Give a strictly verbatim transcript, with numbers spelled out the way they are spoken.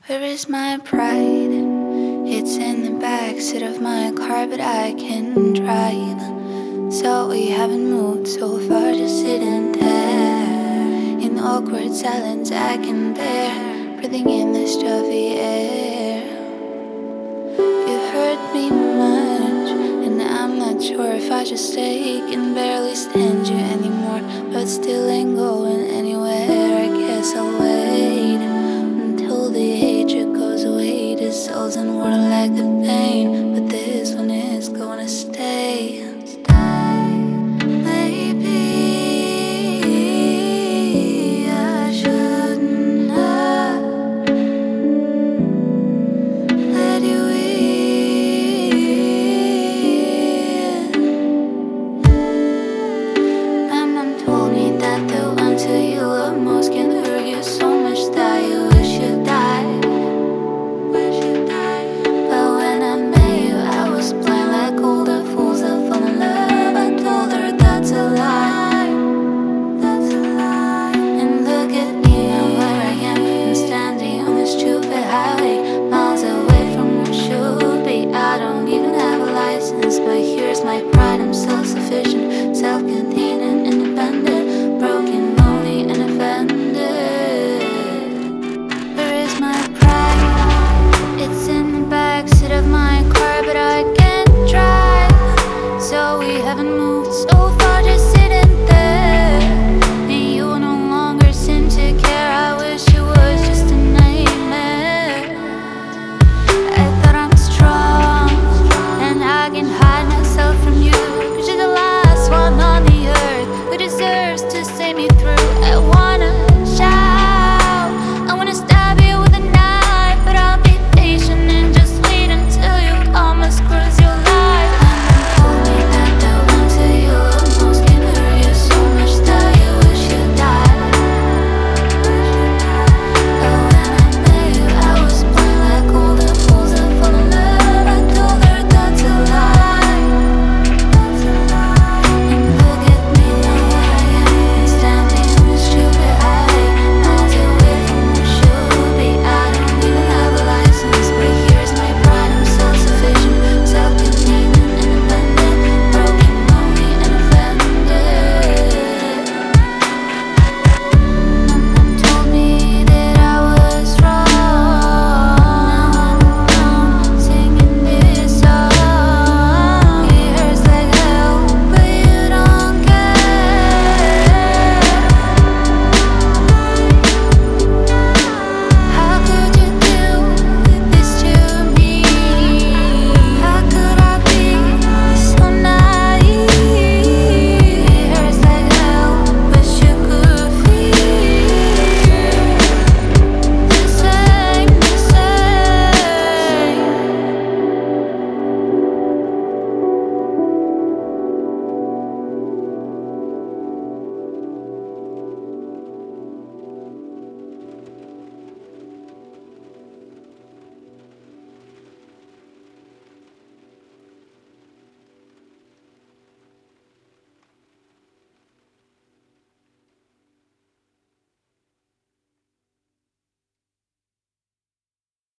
Where is my pride? It's in the backseat of my car, but I can drive. So we haven't moved so far, just sitting there in awkward silence I can bear, breathing in the stuffy air. You hurt me much, and I'm not sure if I just stay. Can barely stand you anymore, but still ain't go